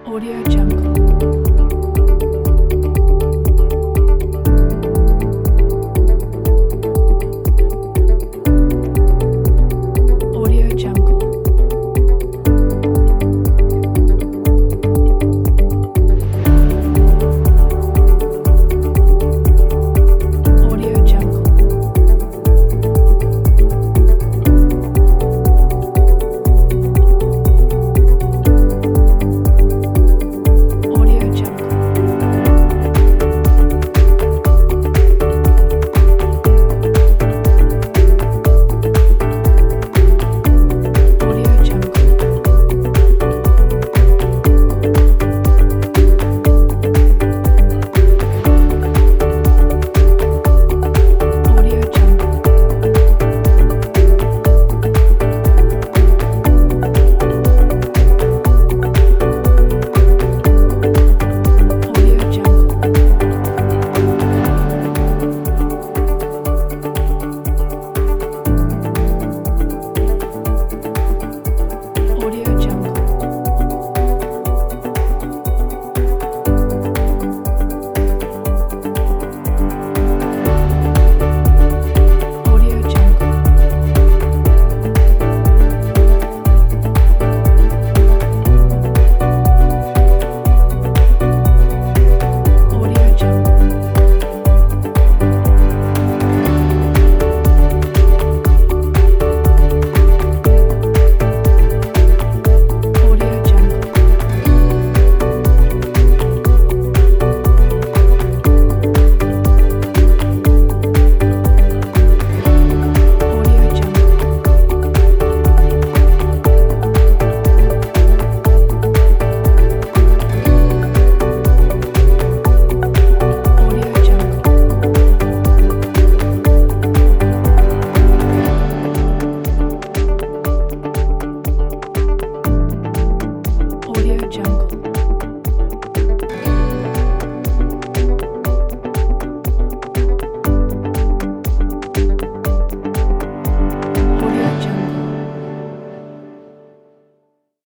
Audio Jungle. Audio Jungle. Audio Jungle. Audio Jungle. Audio Jungle. Audio Jungle. Audio Jungle. Audio Jungle. Audio Jungle. Audio Jungle. Audio Jungle. Audio Jungle. Audio Jungle. Audio Jungle.